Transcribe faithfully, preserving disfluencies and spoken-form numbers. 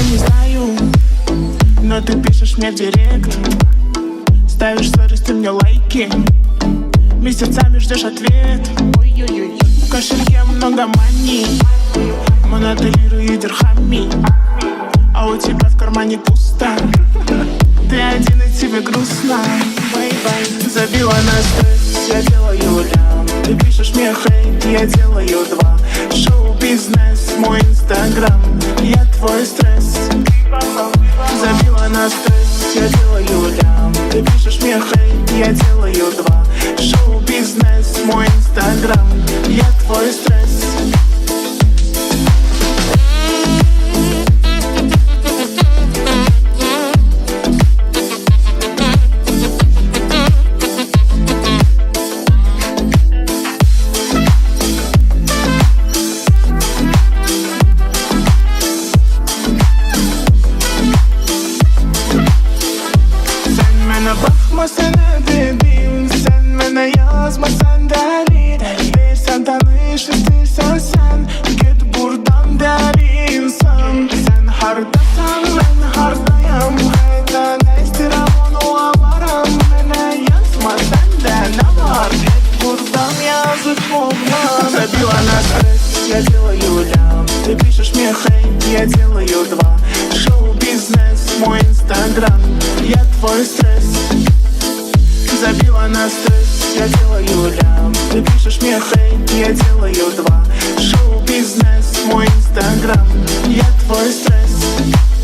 не знаю, но ты пишешь мне в директ, ставишь сторис, ты мне лайки, месяцами ждешь ответ. Ой-ой-ой. В кошельке много мани, монотелирую дирхами, а у тебя в кармане пусто. Ты один и тебе грустно. Бай-бай. Забила на стресс, я делаю лям. Ты пишешь мне хейт, я делаю два. Шоу-бизнес, мой инстаграм, я твой стресс. Забила на стресс, я делаю лям. Ты пишешь мне хейт, я делаю два. Шоу-бизнес, мой инстаграм, я твой стресс. Bakmasın bebeğim, sen bana yazmasan deli. Değilsen tanıştıysan sen, git buradan deli insan. Sen hardasan ben hardayım, hayda ne isterim onu avaram. Bana yazma sende ne var, git buradan yazık olmaz. Забила на стресс, я делаю лям. Ты пишешь мне хейт, я делаю два. Шоу-бизнес, мой инстаграм, я твой стресс. Забила на стресс, я делаю лям. Ты пишешь мне хейт, я делаю два. Шоу-бизнес, мой инстаграм, я твой стресс.